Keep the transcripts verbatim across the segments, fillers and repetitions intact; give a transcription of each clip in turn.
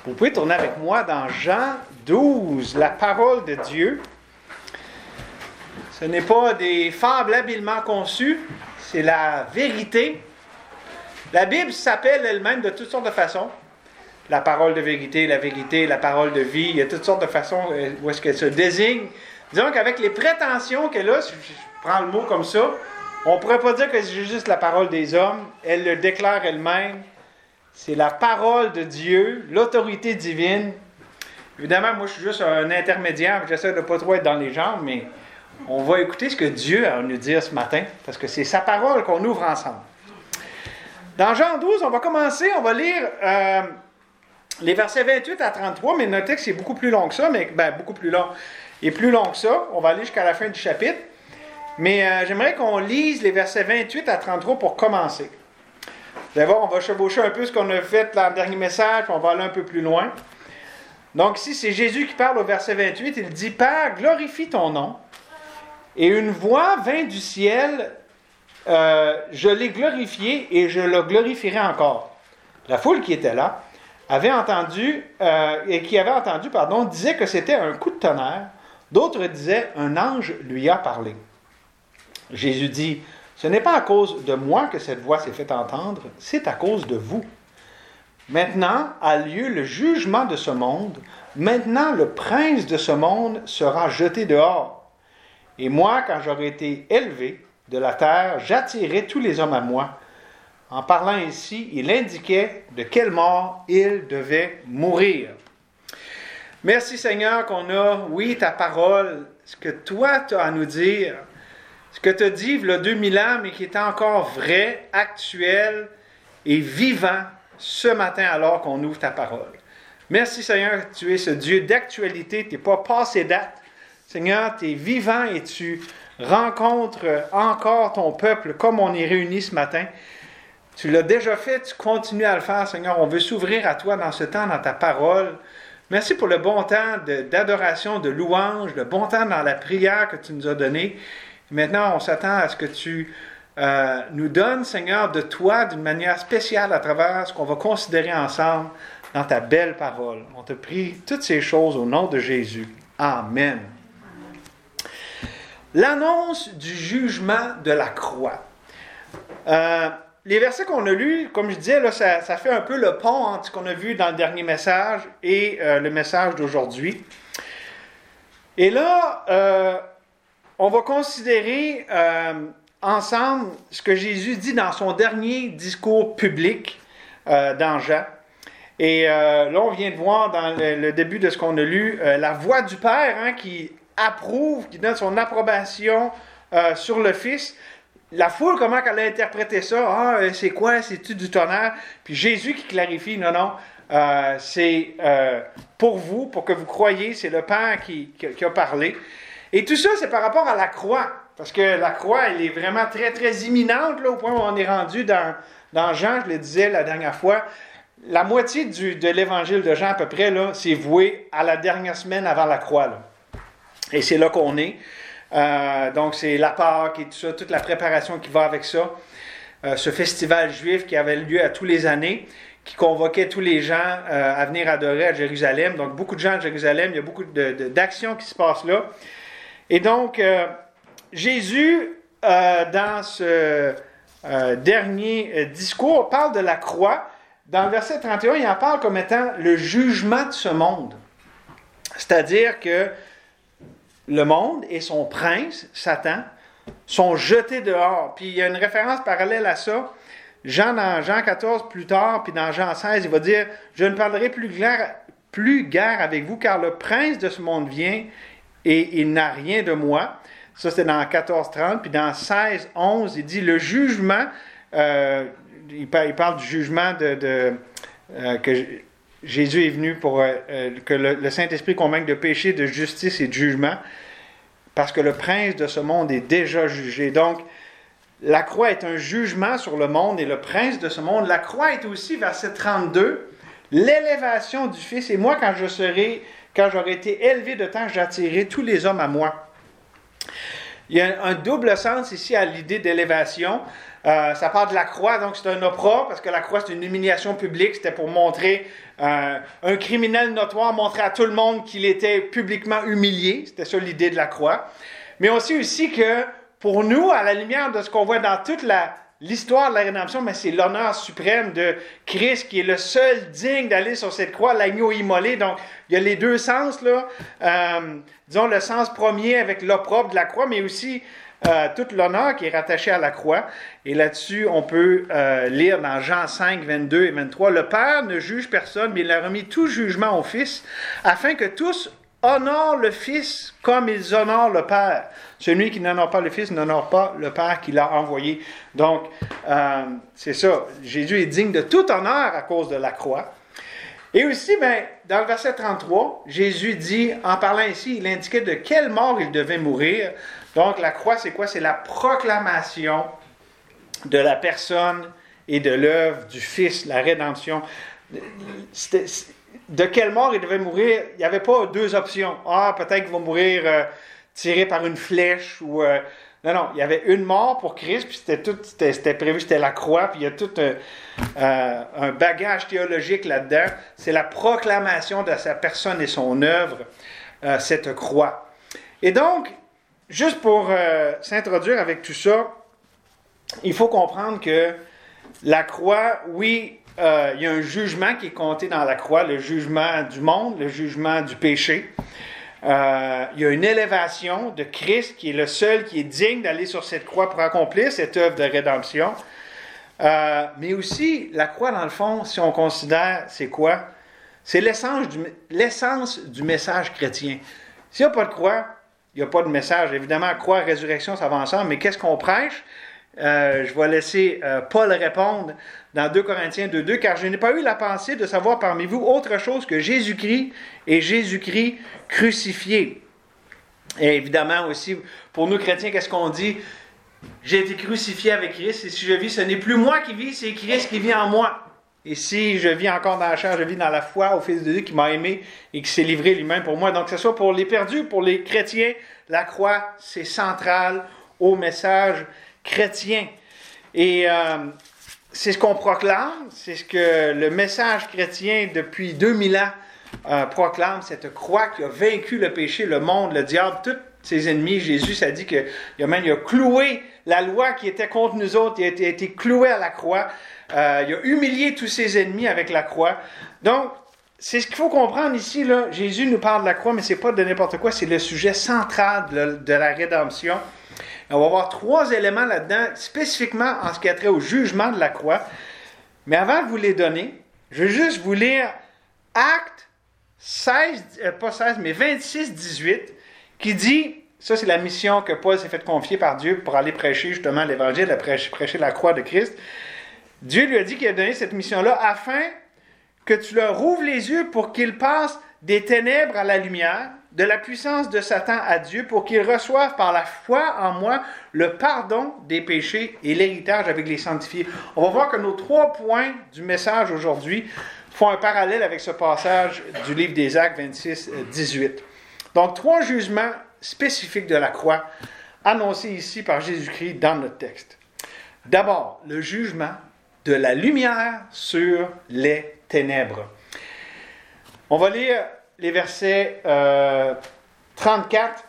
Vous pouvez tourner avec moi dans Jean douze, la parole de Dieu. Ce n'est pas des fables habilement conçues, c'est la vérité. La Bible s'appelle elle-même de toutes sortes de façons. La parole de vérité, la vérité, la parole de vie, il y a toutes sortes de façons où est-ce qu'elle se désigne. Disons qu'avec les prétentions qu'elle a, si je prends le mot comme ça, on ne pourrait pas dire que c'est juste la parole des hommes. Elle le déclare elle-même. C'est la parole de Dieu, l'autorité divine. Évidemment, moi, je suis juste un intermédiaire. J'essaie de ne pas trop être dans les jambes, mais on va écouter ce que Dieu a à nous dire ce matin, parce que c'est sa parole qu'on ouvre ensemble. Dans Jean douze, on va commencer, on va lire euh, les versets vingt-huit à trente-trois, mais notre texte est beaucoup plus long que ça, mais ben, beaucoup plus long. Il est plus long que ça. On va aller jusqu'à la fin du chapitre. Mais euh, j'aimerais qu'on lise les versets vingt-huit à trente-trois pour commencer. Vous allez voir, on va chevaucher un peu ce qu'on a fait dans le dernier message, puis on va aller un peu plus loin. Donc ici, c'est Jésus qui parle au verset vingt-huit. Il dit « Père, glorifie ton nom. » Et une voix vint du ciel, euh, « Je l'ai glorifié et je le glorifierai encore. » La foule qui était là avait entendu, euh, et qui avait entendu, pardon, disait que c'était un coup de tonnerre. D'autres disaient « Un ange lui a parlé. » Jésus dit « Ce n'est pas à cause de moi que cette voix s'est fait entendre, c'est à cause de vous. Maintenant a lieu le jugement de ce monde. Maintenant le prince de ce monde sera jeté dehors. Et moi, quand j'aurai été élevé de la terre, j'attirerai tous les hommes à moi. » En parlant ainsi, il indiquait de quelle mort il devait mourir. Merci Seigneur qu'on a, oui, ta parole, ce que toi tu as à nous dire. Ce que tu as dit il y a deux mille ans, mais qui est encore vrai, actuel et vivant ce matin alors qu'on ouvre ta parole. Merci Seigneur, tu es ce Dieu d'actualité, tu n'es pas passé date. Seigneur, tu es vivant et tu rencontres encore ton peuple comme on est réunis ce matin. Tu l'as déjà fait, tu continues à le faire, Seigneur. On veut s'ouvrir à toi dans ce temps, dans ta parole. Merci pour le bon temps de, d'adoration, de louange, le bon temps dans la prière que tu nous as donné. Maintenant, on s'attend à ce que tu euh, nous donnes, Seigneur, de toi d'une manière spéciale à travers ce qu'on va considérer ensemble dans ta belle parole. On te prie toutes ces choses au nom de Jésus. Amen. L'annonce du jugement de la croix. Euh, les versets qu'on a lus, comme je disais, là, ça, ça fait un peu le pont entre ce qu'on a vu dans le dernier message et euh, le message d'aujourd'hui. Et là, euh, on va considérer euh, ensemble ce que Jésus dit dans son dernier discours public euh, dans Jean. Et euh, là, on vient de voir dans le, le début de ce qu'on a lu, euh, la voix du Père hein, qui approuve, qui donne son approbation euh, sur le Fils. La foule, comment elle a interprété ça? Ah, c'est quoi? C'est-tu du tonnerre? Puis Jésus qui clarifie, non, non, euh, c'est euh, pour vous, pour que vous croyiez, c'est le Père qui, qui, qui a parlé. Et tout ça, c'est par rapport à la croix. Parce que la croix, elle est vraiment très, très imminente, là, au point où on est rendu dans, dans Jean, je le disais la dernière fois. La moitié du, de l'évangile de Jean, à peu près, là, c'est voué à la dernière semaine avant la croix. Là. Et c'est là qu'on est. Euh, donc, c'est la Pâque et tout ça, toute la préparation qui va avec ça. Euh, ce festival juif qui avait lieu à tous les années, qui convoquait tous les gens euh, à venir adorer à Jérusalem. Donc, beaucoup de gens à Jérusalem, il y a beaucoup de, de, d'actions qui se passent là. Et donc, euh, Jésus, euh, dans ce euh, dernier euh, discours, parle de la croix. Dans le verset trente et un, il en parle comme étant le jugement de ce monde. C'est-à-dire que le monde et son prince, Satan, sont jetés dehors. Puis il y a une référence parallèle à ça. Jean, dans Jean quatorze, plus tard, puis dans Jean seize, il va dire « Je ne parlerai plus guère, plus guère avec vous, car le prince de ce monde vient et il n'a rien de moi. » Ça, c'est dans quatorze trente. Puis dans seize onze, il dit « Le jugement... Euh, » il, parle, il parle du jugement de, de, euh, que Jésus est venu pour euh, que le, le Saint-Esprit convainque de péché, de justice et de jugement, parce que le prince de ce monde est déjà jugé. Donc, la croix est un jugement sur le monde et le prince de ce monde. La croix est aussi, verset trente-deux, l'élévation du Fils. Et moi, quand je serai, quand j'aurai été élevé de temps, j'attirerai tous les hommes à moi. Il y a un double sens ici à l'idée d'élévation. Euh, ça part de la croix, donc c'est un opprobre, parce que la croix, c'est une humiliation publique. C'était pour montrer euh, un criminel notoire, montrer à tout le monde qu'il était publiquement humilié. C'était ça l'idée de la croix. Mais aussi aussi que pour nous, à la lumière de ce qu'on voit dans toute la, l'histoire de la rédemption, mais c'est l'honneur suprême de Christ qui est le seul digne d'aller sur cette croix, l'agneau immolé. Donc, il y a les deux sens, là. Euh, disons, le sens premier avec l'opprobre de la croix, mais aussi euh, tout l'honneur qui est rattaché à la croix. Et là-dessus, on peut euh, lire dans Jean cinq, vingt-deux et vingt-trois, « Le Père ne juge personne, mais il a remis tout jugement au Fils, afin que tous honorent le Fils comme ils honorent le Père. Celui qui n'honore pas le Fils n'honore pas le Père qui l'a envoyé. » Donc, euh, c'est ça. Jésus est digne de tout honneur à cause de la croix. Et aussi, ben, dans le verset trente-trois, Jésus dit, en parlant ici, il indiquait de quelle mort il devait mourir. Donc, la croix, c'est quoi? C'est la proclamation de la personne et de l'œuvre du Fils, la rédemption. C'était, de quelle mort il devait mourir? Il n'y avait pas deux options. Ah, peut-être qu'il va mourir euh, tiré par une flèche ou... Euh, non, non, il y avait une mort pour Christ, puis c'était tout, c'était, c'était prévu, c'était la croix, puis il y a tout euh, euh, un bagage théologique là-dedans. C'est la proclamation de sa personne et son œuvre, euh, cette croix. Et donc, juste pour euh, s'introduire avec tout ça, il faut comprendre que la croix, oui, euh, il y a un jugement qui est compté dans la croix, le jugement du monde, le jugement du péché. Euh, il y a une élévation de Christ qui est le seul qui est digne d'aller sur cette croix pour accomplir cette œuvre de rédemption. Euh, mais aussi, la croix, dans le fond, si on considère, c'est quoi? C'est l'essence du, l'essence du message chrétien. S'il n'y a pas de croix, il n'y a pas de message. Évidemment, croix, résurrection, ça va ensemble, mais qu'est-ce qu'on prêche? Euh, je vais laisser euh, Paul répondre dans deux Corinthiens deux deux, « Car je n'ai pas eu la pensée de savoir parmi vous autre chose que Jésus-Christ et Jésus-Christ crucifié. » Et évidemment aussi, pour nous chrétiens, qu'est-ce qu'on dit? J'ai été crucifié avec Christ, et si je vis, ce n'est plus moi qui vis, c'est Christ qui vit en moi. Et si je vis encore dans la chair, je vis dans la foi au Fils de Dieu qui m'a aimé et qui s'est livré lui-même pour moi. Donc, que ce soit pour les perdus, pour les chrétiens, la croix, c'est central au message chrétien. Et euh, c'est ce qu'on proclame, c'est ce que le message chrétien depuis deux mille ans euh, proclame, cette croix qui a vaincu le péché, le monde, le diable, tous ses ennemis. Jésus, ça dit qu'il a même il a cloué la loi qui était contre nous autres, il a été, a été cloué à la croix. Euh, il a humilié tous ses ennemis avec la croix. Donc, c'est ce qu'il faut comprendre ici, là. Jésus nous parle de la croix, mais c'est pas de n'importe quoi, c'est le sujet central de, de la rédemption. On va voir trois éléments là-dedans, spécifiquement en ce qui a trait au jugement de la croix. Mais avant de vous les donner, je veux juste vous lire Actes seize, euh, pas seize, mais vingt-six dix-huit, qui dit, ça c'est la mission que Paul s'est fait confier par Dieu pour aller prêcher justement l'Évangile, prêcher, prêcher la croix de Christ. Dieu lui a dit qu'il a donné cette mission-là afin que tu leur ouvres les yeux pour qu'ils passent des ténèbres à la lumière, de la puissance de Satan à Dieu, pour qu'ils reçoivent par la foi en moi le pardon des péchés et l'héritage avec les sanctifiés. On va voir que nos trois points du message aujourd'hui font un parallèle avec ce passage du livre des Actes vingt-six dix-huit. Donc, trois jugements spécifiques de la croix annoncés ici par Jésus-Christ dans notre texte. D'abord, le jugement de la lumière sur les ténèbres. On va lire les versets euh, trente-quatre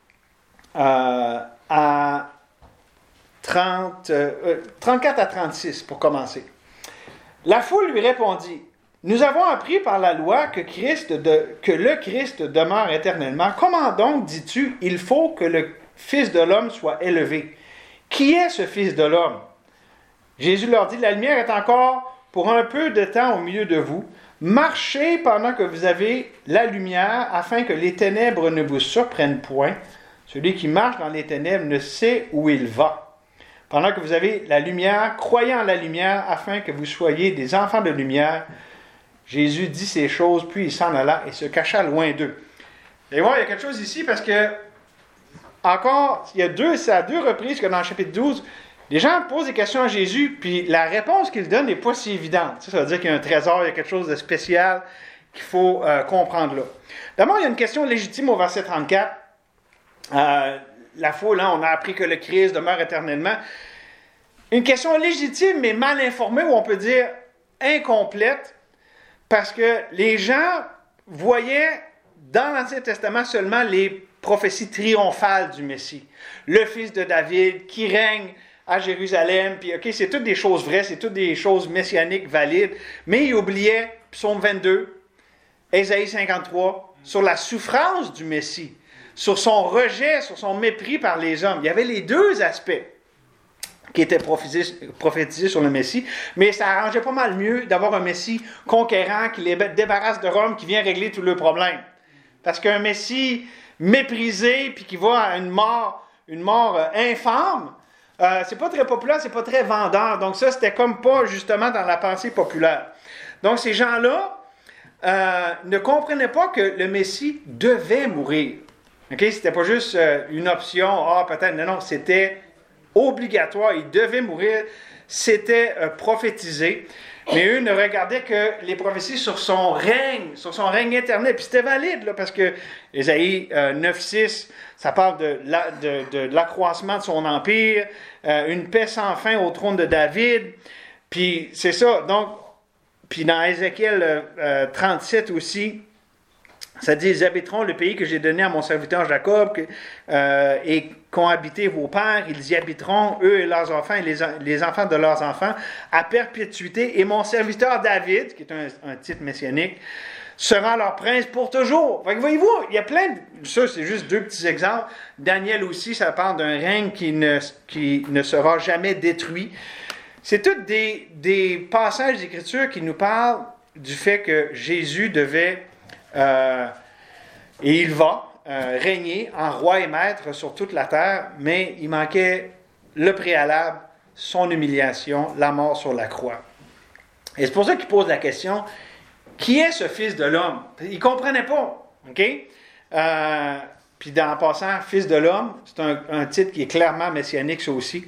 euh, à trente, euh, trente-quatre à trente-six pour commencer. La foule lui répondit: « Nous avons appris par la loi que, Christ de, que le Christ demeure éternellement. Comment donc dis-tu, il faut que le Fils de l'homme soit élevé? Qui est ce Fils de l'homme? » Jésus leur dit: « La lumière est encore pour un peu de temps au milieu de vous. Marchez pendant que vous avez la lumière, afin que les ténèbres ne vous surprennent point. Celui qui marche dans les ténèbres ne sait où il va. Pendant que vous avez la lumière, croyez en la lumière, afin que vous soyez des enfants de lumière. » Jésus dit ces choses, puis il s'en alla et se cacha loin d'eux. Et voir, il y a quelque chose ici, parce que, encore, il y a deux, c'est à deux reprises que dans le chapitre douze, les gens posent des questions à Jésus, puis la réponse qu'il donne n'est pas si évidente. Ça, ça veut dire qu'il y a un trésor, il y a quelque chose de spécial qu'il faut euh, comprendre là. D'abord, il y a une question légitime au verset trente-quatre. Euh, la foule, hein, on a appris que le Christ demeure éternellement. Une question légitime, mais mal informée, ou on peut dire incomplète, parce que les gens voyaient dans l'Ancien Testament seulement les prophéties triomphales du Messie. Le fils de David qui règne à Jérusalem, puis ok, c'est toutes des choses vraies, c'est toutes des choses messianiques valides, mais ils oubliaient Psaume vingt-deux, Ésaïe cinquante-trois, sur la souffrance du Messie, sur son rejet, sur son mépris par les hommes. Il y avait les deux aspects qui étaient prophétisés, prophétisés sur le Messie, mais ça arrangeait pas mal mieux d'avoir un Messie conquérant qui les débarrasse de Rome, qui vient régler tous leurs problèmes. Parce qu'un Messie méprisé, puis qui va à une mort, une mort euh, infâme, euh, c'est pas très populaire, c'est pas très vendeur. Donc ça, c'était comme pas justement dans la pensée populaire. Donc ces gens-là euh, ne comprenaient pas que le Messie devait mourir. Ok, c'était pas juste euh, une option, ah peut-être, non, non, c'était obligatoire, il devait mourir, c'était euh, prophétisé. Mais eux ne regardaient que les prophéties sur son règne, sur son règne éternel. Puis c'était valide, là, parce que Ésaïe euh, neuf six, ça parle de, la, de, de, de l'accroissement de son empire, euh, une paix sans fin au trône de David. Puis c'est ça. Donc, puis dans Ézéchiel euh, trente-sept aussi, ça dit, ils habiteront le pays que j'ai donné à mon serviteur Jacob que, euh, et qu'ont habité vos pères. Ils y habiteront, eux et leurs enfants, et les, les enfants de leurs enfants, à perpétuité. Et mon serviteur David, qui est un, un titre messianique, sera leur prince pour toujours. Fait que voyez-vous, il y a plein de... Ça, c'est juste deux petits exemples. Daniel aussi, ça parle d'un règne qui ne, qui ne sera jamais détruit. C'est tous des, des passages d'Écriture qui nous parlent du fait que Jésus devait... Euh, et il va euh, régner en roi et maître sur toute la terre, mais il manquait le préalable, son humiliation, la mort sur la croix. Et c'est pour ça qu'il pose la question, qui est ce Fils de l'homme? Il ne comprenait pas, ok? Euh, puis dans en passant, Fils de l'homme, c'est un, un titre qui est clairement messianique, ça aussi.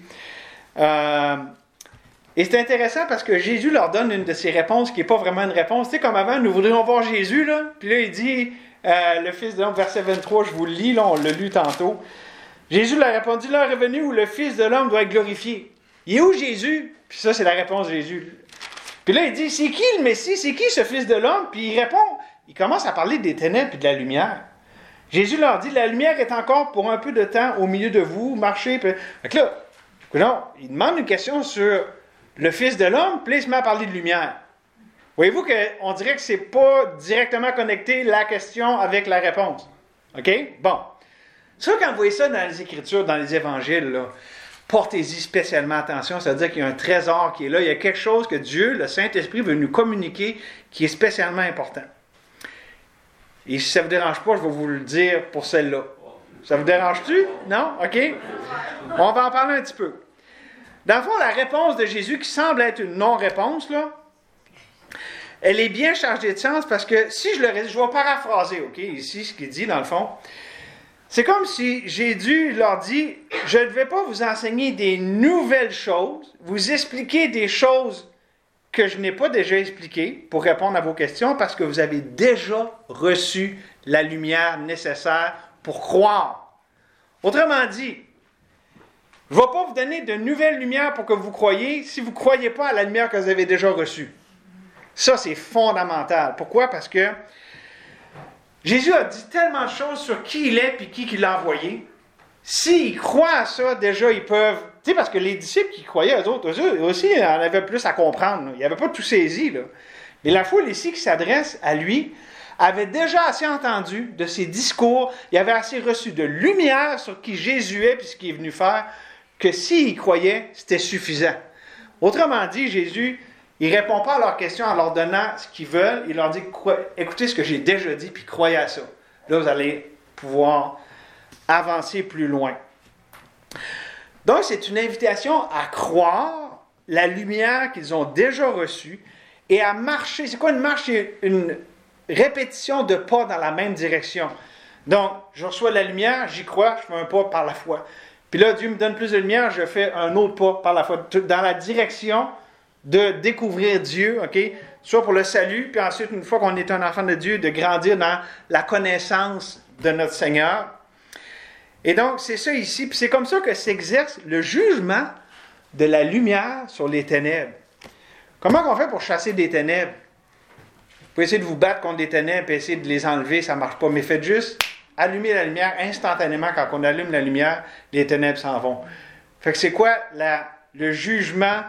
Euh, Et c'est intéressant parce que Jésus leur donne une de ses réponses qui n'est pas vraiment une réponse. Tu sais, comme avant, nous voudrions voir Jésus, là. Puis là, il dit, euh, le Fils de l'homme, verset vingt-trois, je vous le lis, là, on l'a lu tantôt. Jésus leur a répondu, l'heure est venue où le Fils de l'homme doit être glorifié. Il est où Jésus? Puis ça, c'est la réponse de Jésus. Puis là, il dit, c'est qui le Messie? C'est qui ce Fils de l'homme? Puis il répond, il commence à parler des ténèbres et de la lumière. Jésus leur dit, la lumière est encore pour un peu de temps au milieu de vous, marchez. Puis... Fait que là, non, il demande une question sur... le Fils de l'homme, puis là, il se met à parler de lumière. Voyez-vous qu'on dirait que c'est pas directement connecté la question avec la réponse. OK? Bon. Ça, quand vous voyez ça dans les Écritures, dans les Évangiles, là, portez-y spécialement attention. Ça veut dire qu'il y a un trésor qui est là. Il y a quelque chose que Dieu, le Saint-Esprit, veut nous communiquer qui est spécialement important. Et si ça ne vous dérange pas, je vais vous le dire pour celle-là. Ça vous dérange-tu? Non? OK? On va en parler un petit peu. Dans le fond, la réponse de Jésus, qui semble être une non-réponse, là, elle est bien chargée de sens parce que si je le je vais paraphraser, OK, ici, ce qu'il dit, dans le fond, c'est comme si Jésus leur dit, je ne vais pas vous enseigner des nouvelles choses, vous expliquer des choses que je n'ai pas déjà expliquées pour répondre à vos questions parce que vous avez déjà reçu la lumière nécessaire pour croire. Autrement dit, je ne vais pas vous donner de nouvelles lumières pour que vous croyiez si vous ne croyez pas à la lumière que vous avez déjà reçue. Ça, c'est fondamental. Pourquoi? Parce que Jésus a dit tellement de choses sur qui il est et qui il l'a envoyé. S'ils croient à ça, déjà, ils peuvent... Tu sais, parce que les disciples qui croyaient, eux autres, eux aussi, en avaient plus à comprendre. Là. Ils n'avaient pas tout saisi. Là. Mais la foule ici qui s'adresse à lui avait déjà assez entendu de ses discours. Il avait assez reçu de lumière sur qui Jésus est et ce qu'il est venu faire, que s'ils croyaient, c'était suffisant. Autrement dit, Jésus, il ne répond pas à leurs questions en leur donnant ce qu'ils veulent. Il leur dit, écoutez ce que j'ai déjà dit, puis croyez à ça. Là, vous allez pouvoir avancer plus loin. Donc, c'est une invitation à croire la lumière qu'ils ont déjà reçue et à marcher. C'est quoi une marche? C'est une répétition de pas dans la même direction. Donc, je reçois la lumière, j'y crois, je fais un pas par la foi. Puis là, Dieu me donne plus de lumière, je fais un autre pas par la foi, dans la direction de découvrir Dieu, OK? Soit pour le salut, puis ensuite, une fois qu'on est un enfant de Dieu, de grandir dans la connaissance de notre Seigneur. Et donc, c'est ça ici. Puis c'est comme ça que s'exerce le jugement de la lumière sur les ténèbres. Comment on fait pour chasser des ténèbres? Vous pouvez essayer de vous battre contre des ténèbres et essayer de les enlever, ça ne marche pas. Mais faites juste allumer la lumière instantanément. Quand on allume la lumière, les ténèbres s'en vont. Fait que c'est quoi la, le jugement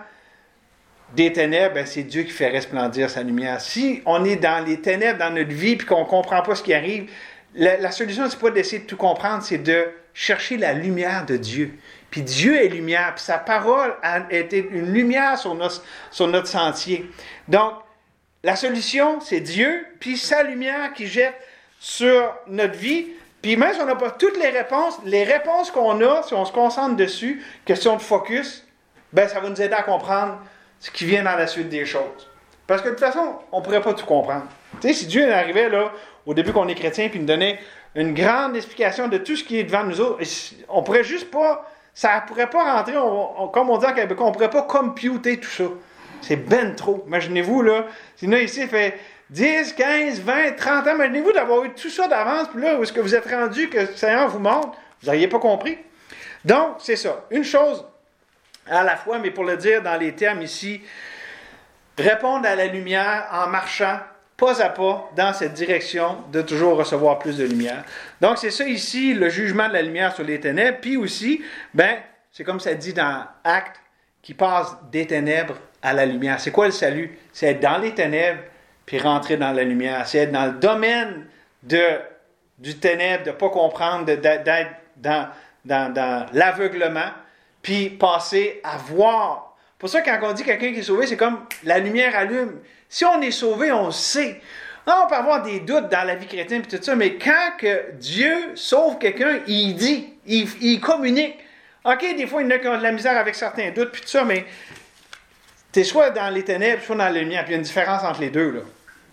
des ténèbres? Ben, c'est Dieu qui fait resplendir sa lumière. Si on est dans les ténèbres dans notre vie et qu'on ne comprend pas ce qui arrive, la, la solution, ce n'est pas d'essayer de tout comprendre, c'est de chercher la lumière de Dieu. Puis Dieu est lumière, puis sa parole a été une lumière sur notre, sur notre sentier. Donc, la solution, c'est Dieu, puis sa lumière qui jette sur notre vie. Puis même si on n'a pas toutes les réponses, les réponses qu'on a, si on se concentre dessus, question de focus, ben ça va nous aider à comprendre ce qui vient dans la suite des choses. Parce que de toute façon, on ne pourrait pas tout comprendre. Tu sais, si Dieu arrivait là, au début qu'on est chrétien, puis nous donnait une grande explication de tout ce qui est devant nous autres, on pourrait juste pas... Ça ne pourrait pas rentrer, on, on, comme on dit en Québec, on ne pourrait pas computer tout ça. C'est ben trop. Imaginez-vous, là, sinon ici, ça fait dix, quinze, vingt, trente ans, imaginez-vous d'avoir eu tout ça d'avance, puis là, où est-ce que vous êtes rendu, que le Seigneur vous montre, vous n'auriez pas compris. Donc, c'est ça. Une chose à la fois, mais pour le dire dans les termes ici, répondre à la lumière en marchant pas à pas dans cette direction de toujours recevoir plus de lumière. Donc, c'est ça ici, le jugement de la lumière sur les ténèbres. Puis aussi, ben, c'est comme ça dit dans Actes, qui passe des ténèbres à la lumière. C'est quoi le salut? C'est être dans les ténèbres, puis rentrer dans la lumière. C'est être dans le domaine de, du ténèbre, de ne pas comprendre, de, d'être dans, dans, dans l'aveuglement, puis passer à voir. Pour ça, quand on dit quelqu'un qui est sauvé, c'est comme la lumière allume. Si on est sauvé, on le sait. On peut avoir des doutes dans la vie chrétienne et tout ça, mais quand que Dieu sauve quelqu'un, il dit, il, il communique. OK, des fois, il y en a qui ont de la misère avec certains doutes puis tout ça, mais tu es soit dans les ténèbres, soit dans la lumière. Puis il y a une différence entre les deux, là.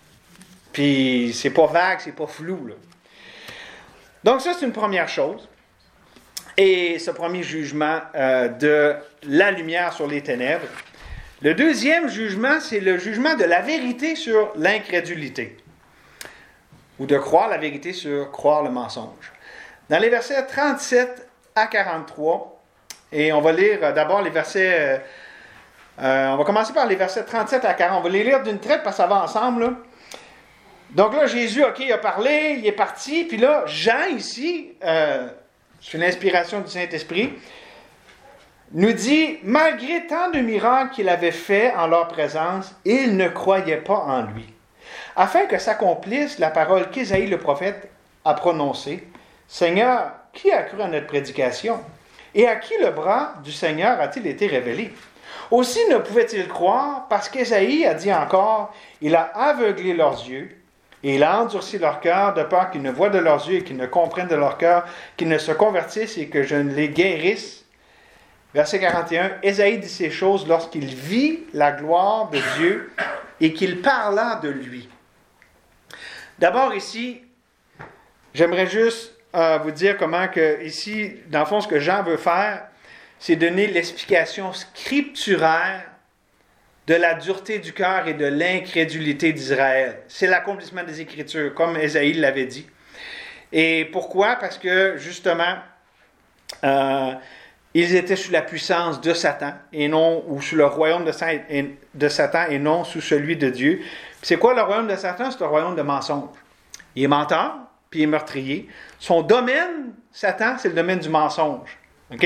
Puis c'est pas vague, c'est pas flou, là. Donc ça, c'est une première chose. Et ce premier jugement euh, de la lumière sur les ténèbres. Le deuxième jugement, c'est le jugement de la vérité sur l'incrédulité. Ou de croire la vérité sur croire le mensonge. Dans les versets trente-sept à quarante-trois, et on va lire d'abord les versets... Euh, on va commencer par les versets trente-sept à quarante. On va les lire d'une traite parce que ça va ensemble, là. Donc là, Jésus, OK, il a parlé, il est parti. Puis là, Jean, ici, euh, sous l'inspiration du Saint-Esprit, nous dit, malgré tant de miracles qu'il avait faits en leur présence, ils ne croyaient pas en lui. Afin que s'accomplisse la parole qu'Ésaïe le prophète a prononcée, Seigneur, qui a cru à notre prédication? Et à qui le bras du Seigneur a-t-il été révélé? Aussi ne pouvaient-ils croire, parce qu'Ésaïe a dit encore, il a aveuglé leurs yeux, et il a endurci leur cœur, de peur qu'ils ne voient de leurs yeux et qu'ils ne comprennent de leur cœur, qu'ils ne se convertissent et que je ne les guérisse. Verset quarante et un, Ésaïe dit ces choses lorsqu'il vit la gloire de Dieu et qu'il parla de lui. D'abord ici, j'aimerais juste euh, vous dire comment que ici, dans le fond, ce que Jean veut faire, c'est donner l'explication scripturaire de la dureté du cœur et de l'incrédulité d'Israël. C'est l'accomplissement des Écritures, comme Ésaïe l'avait dit. Et pourquoi? Parce que, justement, euh, ils étaient sous la puissance de Satan, et non, ou sous le royaume de Satan, et non sous celui de Dieu. Puis c'est quoi le royaume de Satan? C'est un royaume de mensonge. Il est menteur, puis il est meurtrier. Son domaine, Satan, c'est le domaine du mensonge. OK?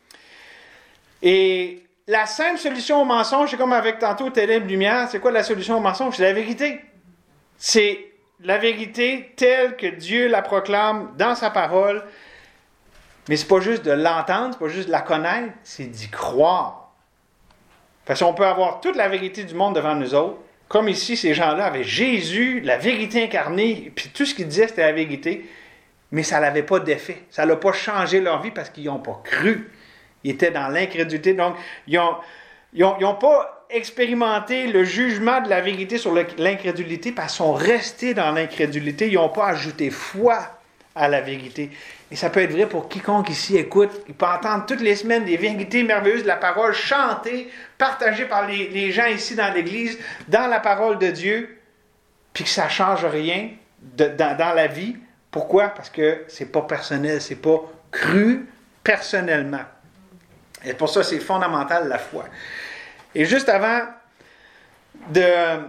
Et la simple solution au mensonge, c'est comme avec tantôt ténèbres, lumière, c'est quoi la solution au mensonge? C'est la vérité. C'est la vérité telle que Dieu la proclame dans sa parole. Mais c'est pas juste de l'entendre, c'est pas juste de la connaître, c'est d'y croire. Parce qu'on peut avoir toute la vérité du monde devant nous autres, comme ici, ces gens-là avaient Jésus, la vérité incarnée, puis tout ce qu'ils disaient, c'était la vérité, mais ça n'avait pas d'effet. Ça n'a pas changé leur vie parce qu'ils n'ont pas cru. Ils étaient dans l'incrédulité, donc ils n'ont ils ont, ils ont pas expérimenté le jugement de la vérité sur le, l'incrédulité parce qu'ils sont restés dans l'incrédulité, ils n'ont pas ajouté foi à la vérité. Et ça peut être vrai pour quiconque ici écoute. Il peut entendre toutes les semaines des vérités merveilleuses de la parole chantées, partagées par les, les gens ici dans l'Église, dans la parole de Dieu, puis que ça ne change rien de, dans, dans la vie. Pourquoi? Parce que c'est pas personnel, c'est pas cru personnellement. Et pour ça, c'est fondamental la foi. Et juste avant de,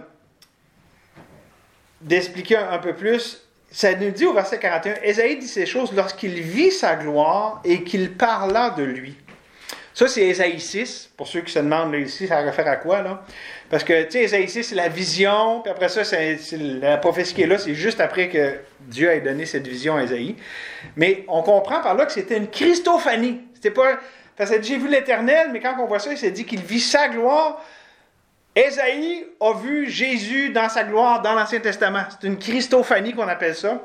d'expliquer un, un peu plus, ça nous dit au verset quarante et un, Ésaïe dit ces choses lorsqu'il vit sa gloire et qu'il parla de lui. Ça, c'est Ésaïe six. Pour ceux qui se demandent là, ici, ça réfère à quoi, là? Parce que, tu sais, Ésaïe six, c'est la vision, puis après ça, c'est, c'est la prophétie qui est là, c'est juste après que Dieu ait donné cette vision à Ésaïe. Mais on comprend par là que c'était une Christophanie. C'était pas... Parce que j'ai vu l'Éternel, mais quand on voit ça, il s'est dit qu'il vit sa gloire. Ésaïe a vu Jésus dans sa gloire dans l'Ancien Testament. C'est une Christophanie qu'on appelle ça.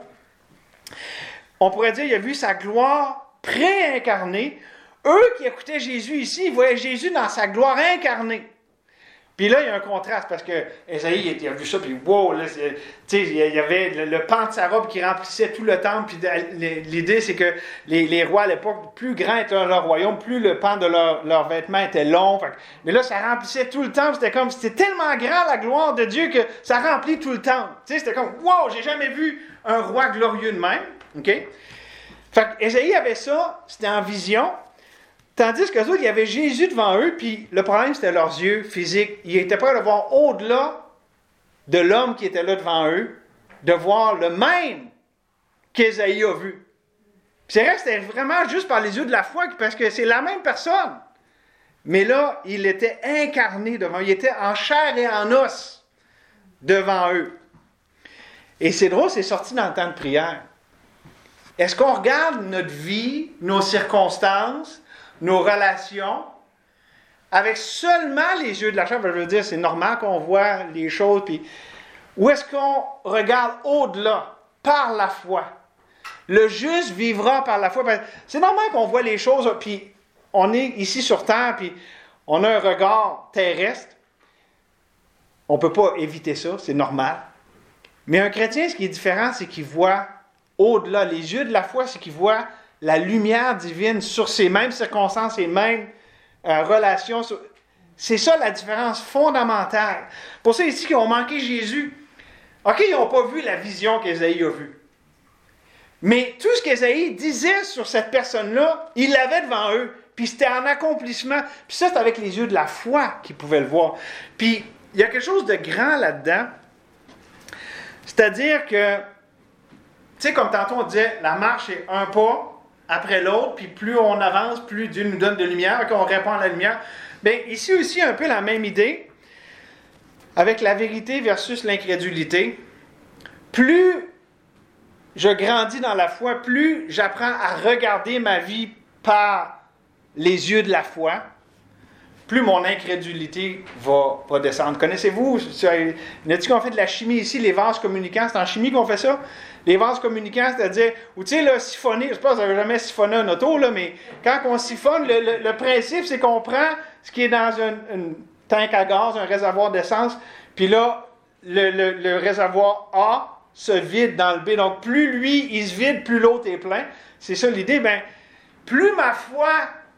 On pourrait dire qu'il a vu sa gloire pré-incarnée. Eux qui écoutaient Jésus ici, ils voyaient Jésus dans sa gloire incarnée. Puis là, il y a un contraste parce que Ésaïe il a vu ça, puis wow, là, il y avait le, le pan de sa robe qui remplissait tout le temple. Puis l'idée, c'est que les, les rois à l'époque, plus grand était leur royaume, plus le pan de leurs leur vêtements était long. Fait, mais là, ça remplissait tout le temple. C'était comme, c'était tellement grand la gloire de Dieu que ça remplit tout le temple. C'était comme, wow, j'ai jamais vu un roi glorieux de même. OK? Fait qu'Ésaïe avait ça, c'était en vision. Tandis qu'eux autres, il y avait Jésus devant eux, puis le problème, c'était leurs yeux physiques. Ils étaient prêts à voir au-delà de l'homme qui était là devant eux, de voir le même qu'Ésaïe a vu. Puis c'est vrai que c'était vraiment juste par les yeux de la foi, parce que c'est la même personne. Mais là, il était incarné devant eux, il était en chair et en os devant eux. Et c'est drôle, c'est sorti dans le temps de prière. Est-ce qu'on regarde notre vie, nos circonstances, nos relations, avec seulement les yeux de la chair? Je veux dire, c'est normal qu'on voit les choses, puis ou est-ce qu'on regarde au-delà, par la foi? Le juste vivra par la foi. C'est normal qu'on voit les choses, puis on est ici sur terre, puis on a un regard terrestre. On ne peut pas éviter ça, c'est normal. Mais un chrétien, ce qui est différent, c'est qu'il voit au-delà. Les yeux de la foi, c'est qu'il voit la lumière divine sur ces mêmes circonstances et mêmes euh, relations. Sur... C'est ça la différence fondamentale. Pour ceux ici qui ont manqué Jésus, OK, ils n'ont pas vu la vision qu'Ésaïe a vue. Mais tout ce qu'Ésaïe disait sur cette personne-là, il l'avait devant eux. Puis c'était en accomplissement. Puis ça, c'est avec les yeux de la foi qu'ils pouvaient le voir. Puis il y a quelque chose de grand là-dedans. C'est-à-dire que, tu sais, comme tantôt on disait, la marche est un pas après l'autre, puis plus on avance, plus Dieu nous donne de lumière, qu'on répond à la lumière. Bien, ici aussi, un peu la même idée, avec la vérité versus l'incrédulité. Plus je grandis dans la foi, plus j'apprends à regarder ma vie par les yeux de la foi, plus mon incrédulité va, va descendre. Connaissez-vous, y a-t-il qu'on fait de la chimie ici, les vases communicants? C'est en chimie qu'on fait ça? Les vases communicants, c'est-à-dire, ou tu sais, là, siphonner, je sais pas si vous n'avez jamais siphonné un auto, là, mais quand on siphonne, le, le, le principe, c'est qu'on prend ce qui est dans un, un tank à gaz, un réservoir d'essence, puis là, le, le, le réservoir A se vide dans le B. Donc, plus lui, il se vide, plus l'autre est plein. C'est ça l'idée. Ben, plus ma foi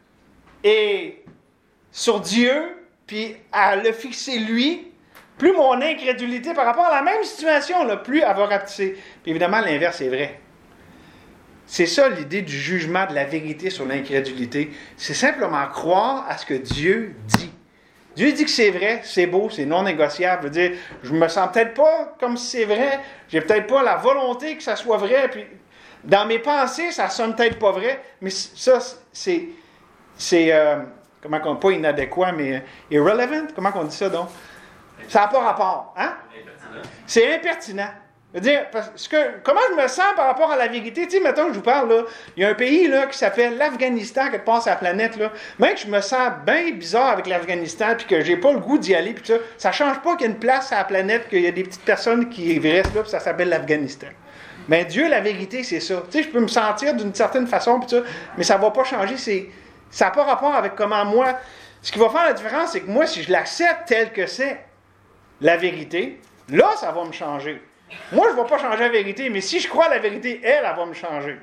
est sur Dieu, puis à le fixer lui, plus mon incrédulité par rapport à la même situation, là, plus elle va rapetisser. Puis évidemment, l'inverse est vrai. C'est ça l'idée du jugement de la vérité sur l'incrédulité. C'est simplement croire à ce que Dieu dit. Dieu dit que c'est vrai, c'est beau, c'est non négociable. Je veux dire, je me sens peut-être pas comme si c'est vrai, j'ai peut-être pas la volonté que ça soit vrai, puis dans mes pensées, ça sonne peut-être pas vrai, mais ça, c'est... c'est euh, comment on dit, pas inadéquat, mais irrelevant, comment on dit ça donc? Ça n'a pas rapport, hein? C'est impertinent. Je veux dire, parce que, comment je me sens par rapport à la vérité? Tu sais, mettons que je vous parle, là, il y a un pays là, qui s'appelle l'Afghanistan, quelque part sur la planète, là. Même que je me sens bien bizarre avec l'Afghanistan, puis que j'ai pas le goût d'y aller, puis ça, ça change pas qu'il y a une place sur la planète, qu'il y a des petites personnes qui restent là, puis ça s'appelle l'Afghanistan. Mais Dieu, la vérité, c'est ça. Tu sais, je peux me sentir d'une certaine façon, puis ça, mais ça va pas changer, c'est... Ça n'a pas rapport avec comment moi... Ce qui va faire la différence, c'est que moi, si je l'accepte tel que c'est, la vérité, là, ça va me changer. Moi, je ne vais pas changer la vérité, mais si je crois à la vérité, elle, elle va me changer.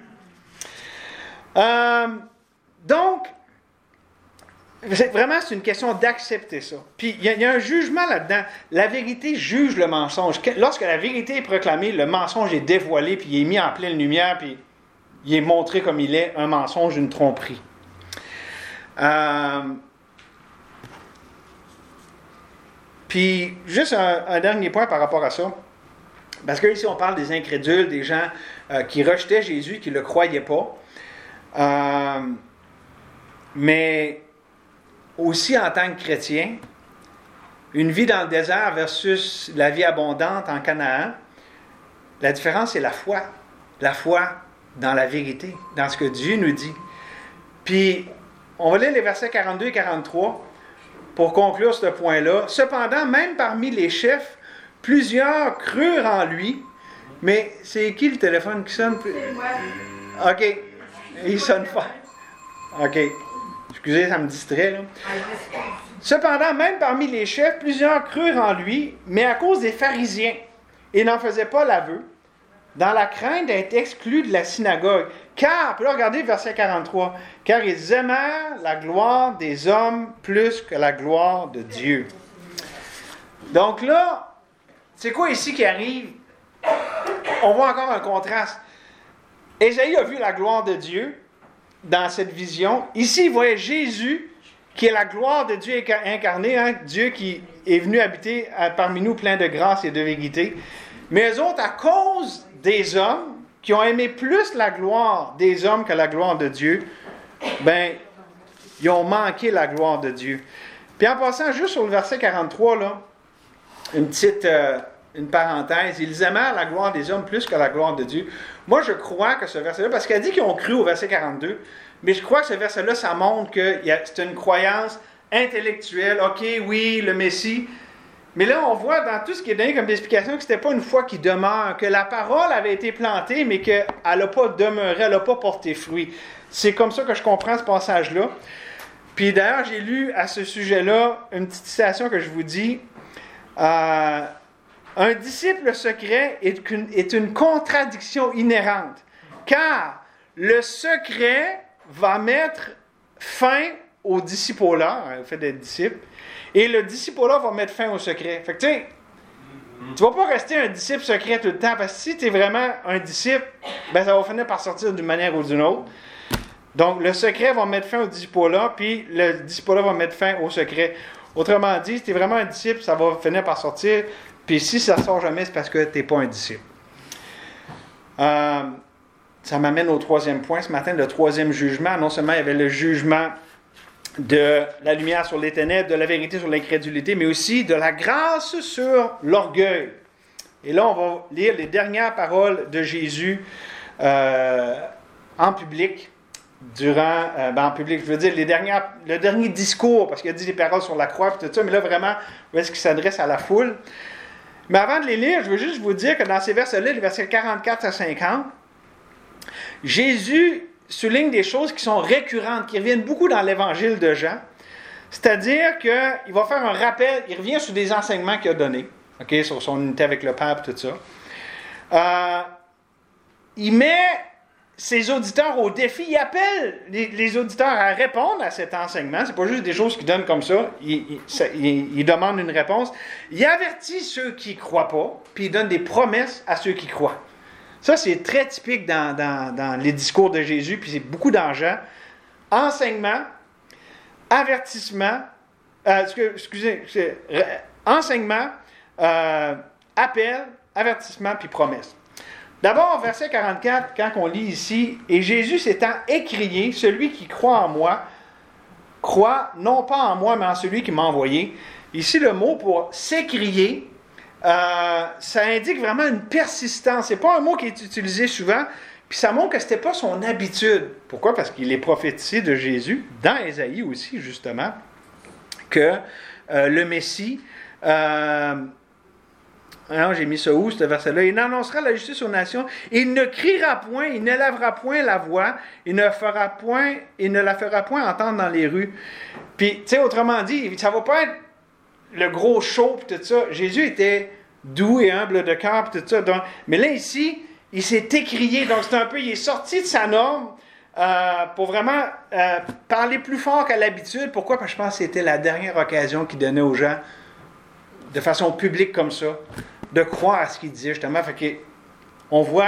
Euh, donc, c'est, vraiment, c'est une question d'accepter ça. Puis, il y, y a un jugement là-dedans. La vérité juge le mensonge. Lorsque la vérité est proclamée, le mensonge est dévoilé, puis il est mis en pleine lumière, puis il est montré comme il est, un mensonge, une tromperie. Euh, puis, juste un, un dernier point par rapport à ça. Parce que ici, on parle des incrédules, des gens euh, qui rejetaient Jésus, qui ne le croyaient pas. Euh, mais aussi en tant que chrétien, une vie dans le désert versus la vie abondante en Canaan, la différence, c'est la foi. La foi dans la vérité, dans ce que Dieu nous dit. Puis, on va lire les versets quarante-deux et quarante-trois pour conclure ce point-là. Cependant, même parmi les chefs, plusieurs crurent en lui. Mais c'est qui le téléphone qui sonne? OK. Il sonne fort. OK. Excusez, ça me distrait, là. Cependant, même parmi les chefs, plusieurs crurent en lui, mais à cause des pharisiens, et n'en faisaient pas l'aveu, dans la crainte d'être exclus de la synagogue. Car, puis là, regardez le verset quarante-trois, car ils aimèrent la gloire des hommes plus que la gloire de Dieu. Donc là, c'est quoi ici qui arrive? On voit encore un contraste. Ésaïe a vu la gloire de Dieu dans cette vision. Ici, il voyait Jésus, qui est la gloire de Dieu incarnée, hein? Dieu qui est venu habiter parmi nous plein de grâce et de vérité. Mais eux autres, à cause des hommes, qui ont aimé plus la gloire des hommes que la gloire de Dieu, ben, ils ont manqué la gloire de Dieu. Puis en passant juste sur le verset quarante-trois, là, une petite euh, une parenthèse, ils aimèrent la gloire des hommes plus que la gloire de Dieu. Moi, je crois que ce verset-là, parce qu'elle dit qu'ils ont cru au verset quarante-deux, mais je crois que ce verset-là, ça montre que c'est une croyance intellectuelle. OK, oui, le Messie. Mais là, on voit dans tout ce qui est donné comme explication que ce n'était pas une foi qui demeure, que la parole avait été plantée, mais qu'elle n'a pas demeuré, elle n'a pas porté fruit. C'est comme ça que je comprends ce passage-là. Puis d'ailleurs, j'ai lu à ce sujet-là une petite citation que je vous dis. Euh, un disciple secret est une, est une contradiction inhérente, car le secret va mettre fin au discipolat, au fait d'être disciple, et le discipolat va mettre fin au secret. Fait que tu sais, tu ne vas pas rester un disciple secret tout le temps, parce que si tu es vraiment un disciple, ben ça va finir par sortir d'une manière ou d'une autre. Donc, le secret va mettre fin au discipolat, puis le discipolat va mettre fin au secret. Autrement dit, si tu es vraiment un disciple, ça va finir par sortir, puis si ça ne sort jamais, c'est parce que tu n'es pas un disciple. Euh, ça m'amène au troisième point ce matin, le troisième jugement. Non seulement il y avait le jugement de la lumière sur les ténèbres, de la vérité sur l'incrédulité, mais aussi de la grâce sur l'orgueil. Et là, on va lire les dernières paroles de Jésus euh, en public, durant, euh, ben en public, je veux dire, les dernières, le dernier discours, parce qu'il a dit des paroles sur la croix, et tout ça, mais là, vraiment, où est-ce qu'il s'adresse à la foule. Mais avant de les lire, je veux juste vous dire que dans ces versets-là, les versets quarante-quatre à cinquante, Jésus souligne des choses qui sont récurrentes, qui reviennent beaucoup dans l'évangile de Jean. C'est-à-dire qu'il va faire un rappel, il revient sur des enseignements qu'il a donnés, okay, sur son unité avec le Père, tout ça. Euh, il met ses auditeurs au défi, il appelle les, les auditeurs à répondre à cet enseignement. C'est pas juste des choses qu'il donne comme ça, il, il, ça, il, il demande une réponse. Il avertit ceux qui ne croient pas, puis il donne des promesses à ceux qui croient. Ça, c'est très typique dans, dans, dans les discours de Jésus, puis c'est beaucoup dans Jean. Enseignement, avertissement, euh, excusez, excusez enseignement, euh, appel, avertissement, puis promesse. D'abord, verset quarante-quatre, quand on lit ici, « Et Jésus s'étant écrié, celui qui croit en moi, croit non pas en moi, mais en celui qui m'a envoyé. » Ici, le mot pour « s'écrier », Euh, ça indique vraiment une persistance. Ce n'est pas un mot qui est utilisé souvent, puis ça montre que ce n'était pas son habitude. Pourquoi? Parce qu'il est prophétisé de Jésus, dans Ésaïe aussi, justement, que euh, le Messie, euh, alors j'ai mis ça où, ce verset-là, il annoncera la justice aux nations, il ne criera point, il ne lèvera point la voix, il ne fera point, il ne la fera point entendre dans les rues. Puis, tu sais, autrement dit, ça ne va pas être le gros show, puis tout ça. Jésus était doux et humble de cœur, puis tout ça. Donc, mais là, ici, il s'est écrié. Donc, c'est un peu, il est sorti de sa norme euh, pour vraiment euh, parler plus fort qu'à l'habitude. Pourquoi? Parce que je pense que c'était la dernière occasion qu'il donnait aux gens, de façon publique comme ça, de croire à ce qu'il disait, justement. Fait que, on voit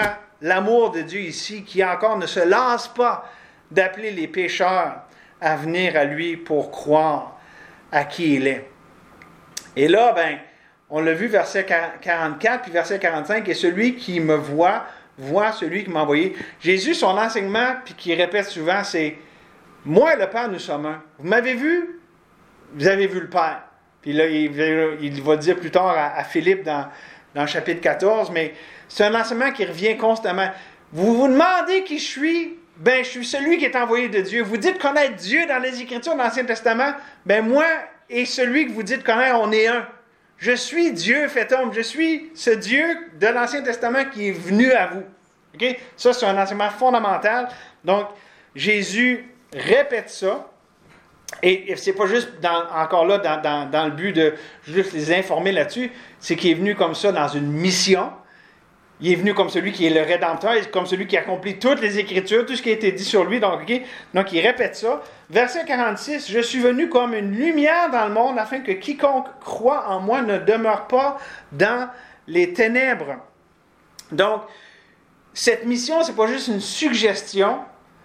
l'amour de Dieu ici, qui encore ne se lasse pas d'appeler les pécheurs à venir à lui pour croire à qui il est. Et là, ben, on l'a vu, verset quarante-quatre, puis verset quarante-cinq, « Et celui qui me voit, voit celui qui m'a envoyé. » Jésus, son enseignement, puis qu'il répète souvent, c'est « Moi et le Père, nous sommes un. Vous m'avez vu? Vous avez vu le Père. » Puis là, il, il va dire plus tard à, à Philippe dans, dans le chapitre quatorze, mais c'est un enseignement qui revient constamment. Vous vous demandez qui je suis? Ben, je suis celui qui est envoyé de Dieu. Vous dites connaître Dieu dans les Écritures, dans l'Ancien Testament. Ben, moi et celui que vous dites connaître, on est un. Je suis Dieu fait homme. Je suis ce Dieu de l'Ancien Testament qui est venu à vous. Okay? Ça, c'est un enseignement fondamental. Donc, Jésus répète ça. Et, et c'est pas juste, dans, encore là, dans, dans, dans le but de juste les informer là-dessus, c'est qu'il est venu comme ça dans une mission. Il est venu comme celui qui est le Rédempteur, comme celui qui accomplit toutes les Écritures, tout ce qui a été dit sur lui. Donc, okay? Donc il répète ça. Verset quarante-six, « Je suis venu comme une lumière dans le monde, afin que quiconque croit en moi ne demeure pas dans les ténèbres. » Donc, cette mission, c'est pas juste une suggestion,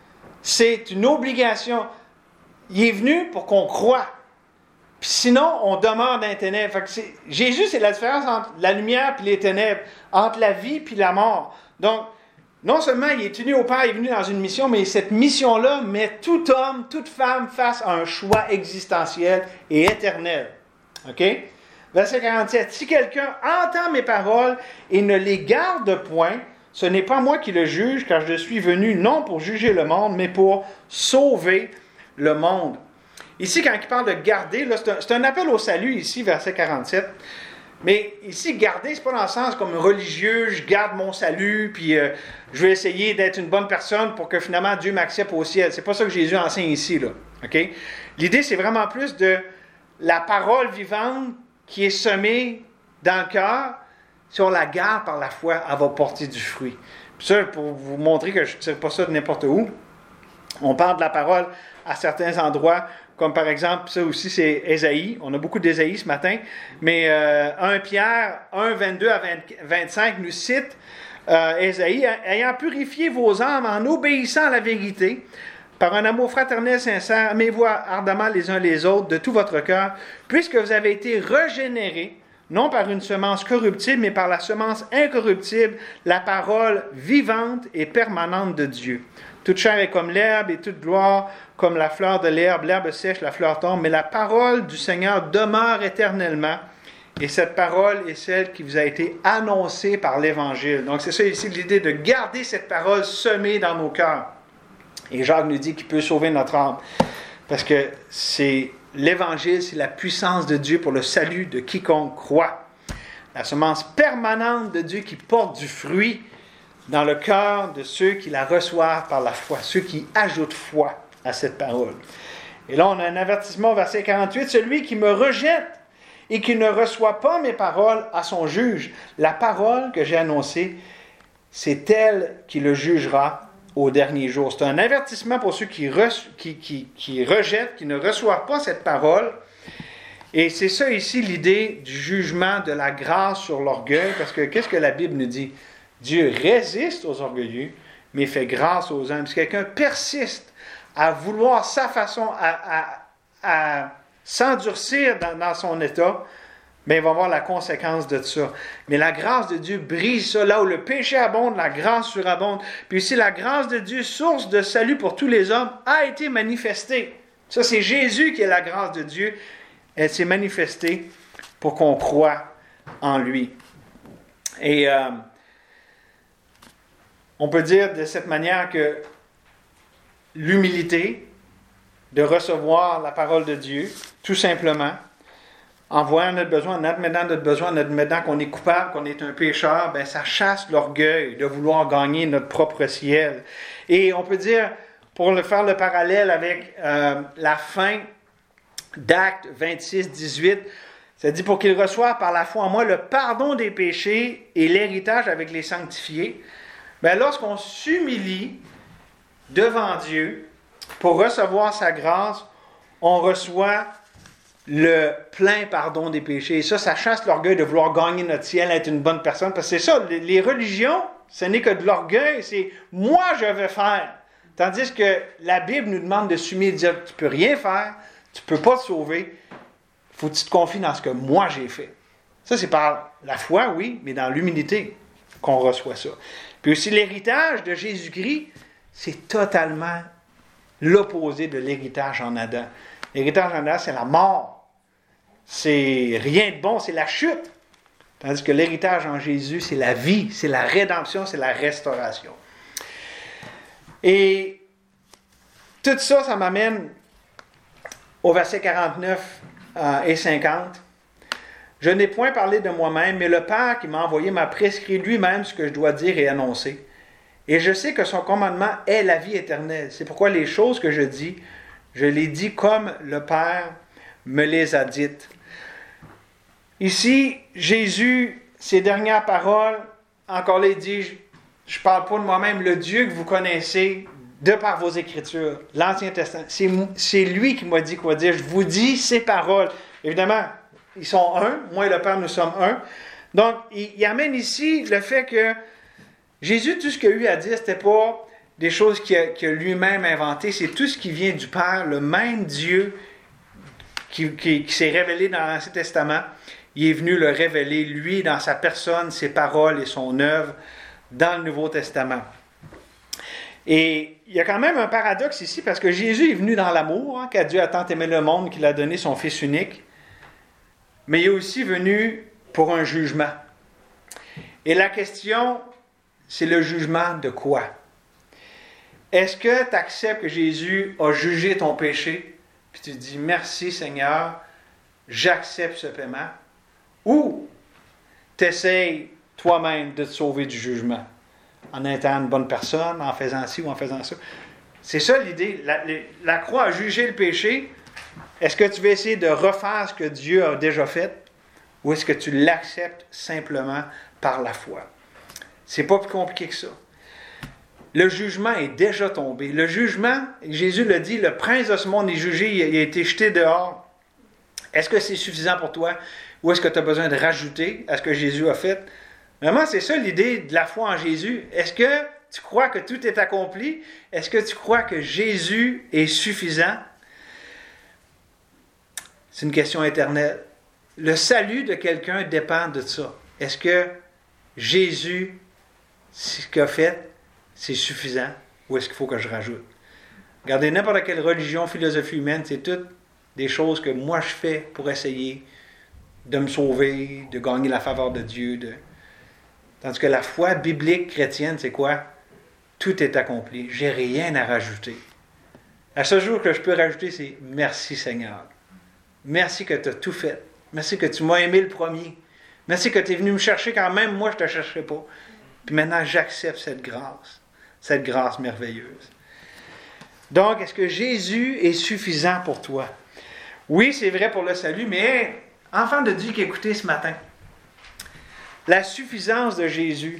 c'est une obligation. Il est venu pour qu'on croie. Puis sinon, on demeure dans les ténèbres. Fait que c'est, Jésus, c'est la différence entre la lumière et les ténèbres, entre la vie et la mort. Donc, non seulement il est venu au Père, il est venu dans une mission, mais cette mission-là met tout homme, toute femme face à un choix existentiel et éternel. OK? Verset quarante-sept. « Si quelqu'un entend mes paroles et ne les garde point, ce n'est pas moi qui le juge, car je suis venu non pour juger le monde, mais pour sauver le monde. » Ici, quand il parle de garder, là, c'est, un, c'est un appel au salut, ici, verset quarante-sept. Mais ici, garder, c'est pas dans le sens comme religieux, je garde mon salut, puis euh, je vais essayer d'être une bonne personne pour que finalement Dieu m'accepte au ciel. C'est pas ça que Jésus enseigne ici, là. Okay? L'idée, c'est vraiment plus de la parole vivante qui est semée dans le cœur. Si on la garde par la foi, elle va porter du fruit. Puis ça, pour vous montrer que je ne tire pas ça de n'importe où, on parle de la parole à certains endroits, comme par exemple, ça aussi c'est Ésaïe, on a beaucoup d'Ésaïe ce matin, mais euh, premier Pierre un, vingt-deux à vingt, vingt-cinq nous cite euh, Ésaïe, « Ayant purifié vos âmes en obéissant à la vérité, par un amour fraternel sincère, aimez-vous ardemment les uns les autres de tout votre cœur, puisque vous avez été régénérés, non par une semence corruptible, mais par la semence incorruptible, la parole vivante et permanente de Dieu. Toute chair est comme l'herbe et toute gloire comme la fleur de l'herbe. L'herbe sèche, la fleur tombe, mais la parole du Seigneur demeure éternellement. Et cette parole est celle qui vous a été annoncée par l'Évangile. Donc c'est ça ici l'idée de garder cette parole semée dans nos cœurs. Et Jacques nous dit qu'il peut sauver notre âme. Parce que c'est l'Évangile, c'est la puissance de Dieu pour le salut de quiconque croit. La semence permanente de Dieu qui porte du fruit dans le cœur de ceux qui la reçoivent par la foi, ceux qui ajoutent foi à cette parole. Et là, on a un avertissement au verset quarante-huit, « Celui qui me rejette et qui ne reçoit pas mes paroles à son juge, la parole que j'ai annoncée, c'est elle qui le jugera au dernier jour. » C'est un avertissement pour ceux qui, re- qui, qui, qui rejettent, qui ne reçoivent pas cette parole. Et c'est ça ici l'idée du jugement de la grâce sur l'orgueil, parce que qu'est-ce que la Bible nous dit? Dieu résiste aux orgueilleux, mais fait grâce aux humbles. Si quelqu'un persiste à vouloir sa façon, à, à, à s'endurcir dans, dans son état, bien, il va avoir la conséquence de ça. Mais la grâce de Dieu brise ça. Là où le péché abonde, la grâce surabonde. Puis aussi, la grâce de Dieu, source de salut pour tous les hommes, a été manifestée. Ça, c'est Jésus qui est la grâce de Dieu. Elle s'est manifestée pour qu'on croie en lui. Et euh, on peut dire de cette manière que l'humilité de recevoir la parole de Dieu, tout simplement, en voyant notre besoin, en admettant notre besoin, en admettant qu'on est coupable, qu'on est un pécheur, ben ça chasse l'orgueil de vouloir gagner notre propre ciel. Et on peut dire, pour le faire le parallèle avec euh, la fin d'Actes vingt-six, dix-huit, ça dit « Pour qu'ils reçoivent par la foi en moi le pardon des péchés et l'héritage avec les sanctifiés. » Ben, lorsqu'on s'humilie devant Dieu pour recevoir sa grâce, on reçoit le plein pardon des péchés. Et ça, ça chasse l'orgueil de vouloir gagner notre ciel, être une bonne personne. Parce que c'est ça, les religions, Ce n'est que de l'orgueil, c'est « moi, je veux faire ». Tandis que la Bible nous demande de s'humilier, de dire « tu ne peux rien faire, tu ne peux pas te sauver, il faut que tu te confies dans ce que moi j'ai fait ». Ça, c'est par la foi, oui, mais dans l'humilité qu'on reçoit ça. Puis aussi, l'héritage de Jésus-Christ, c'est totalement l'opposé de l'héritage en Adam. L'héritage en Adam, c'est la mort. C'est rien de bon, c'est la chute. Tandis que l'héritage en Jésus, c'est la vie, c'est la rédemption, c'est la restauration. Et tout ça, ça m'amène au verset quarante-neuf euh, et cinquante. « Je n'ai point parlé de moi-même, mais le Père qui m'a envoyé m'a prescrit lui-même ce que je dois dire et annoncer. Et je sais que son commandement est la vie éternelle. C'est pourquoi les choses que je dis, je les dis comme le Père me les a dites. » Ici, Jésus, ses dernières paroles, encore là, il dit, je ne parle pas de moi-même, le Dieu que vous connaissez de par vos Écritures, l'Ancien Testament, c'est, c'est lui qui m'a dit quoi dire. Je vous dis ces paroles. Évidemment, ils sont un, moi et le Père, nous sommes un. Donc, il, il amène ici le fait que Jésus, tout ce qu'il a eu à dire, ce n'était pas des choses qu'il a, qu'il a lui-même inventées, c'est tout ce qui vient du Père, le même Dieu qui, qui, qui s'est révélé dans l'Ancien Testament. Il est venu le révéler, lui, dans sa personne, ses paroles et son œuvre, dans le Nouveau Testament. Et il y a quand même un paradoxe ici, parce que Jésus est venu dans l'amour, hein, car Dieu a tant aimé le monde qu'il a donné son Fils unique, mais il est aussi venu pour un jugement. Et la question, c'est le jugement de quoi? Est-ce que tu acceptes que Jésus a jugé ton péché, puis tu dis « Merci Seigneur, j'accepte ce paiement », ou tu essaies toi-même de te sauver du jugement, en étant une bonne personne, en faisant ci ou en faisant ça. C'est ça l'idée. La, la croix a jugé le péché. Est-ce que tu vas essayer de refaire ce que Dieu a déjà fait, ou est-ce que tu l'acceptes simplement par la foi? C'est pas plus compliqué que ça. Le jugement est déjà tombé. Le jugement, Jésus l'a dit, le prince de ce monde est jugé, il a été jeté dehors. Est-ce que c'est suffisant pour toi, ou est-ce que tu as besoin de rajouter à ce que Jésus a fait? Vraiment, c'est ça l'idée de la foi en Jésus. Est-ce que tu crois que tout est accompli? Est-ce que tu crois que Jésus est suffisant? C'est une question éternelle. Le salut de quelqu'un dépend de ça. Est-ce que Jésus, ce qu'il a fait, c'est suffisant, ou est-ce qu'il faut que je rajoute? Regardez, n'importe quelle religion, philosophie humaine, c'est toutes des choses que moi je fais pour essayer de me sauver, de gagner la faveur de Dieu. De... Tandis que la foi biblique chrétienne, c'est quoi? Tout est accompli. J'ai rien à rajouter. À ce jour que je peux rajouter, c'est « Merci Seigneur. Merci que tu as tout fait. Merci que tu m'as aimé le premier. Merci que tu es venu me chercher quand même moi je ne te chercherai pas. Puis maintenant, j'accepte cette grâce, cette grâce merveilleuse. » Donc, est-ce que Jésus est suffisant pour toi? Oui, c'est vrai pour le salut, mais enfant de Dieu qui écoutait ce matin, la suffisance de Jésus.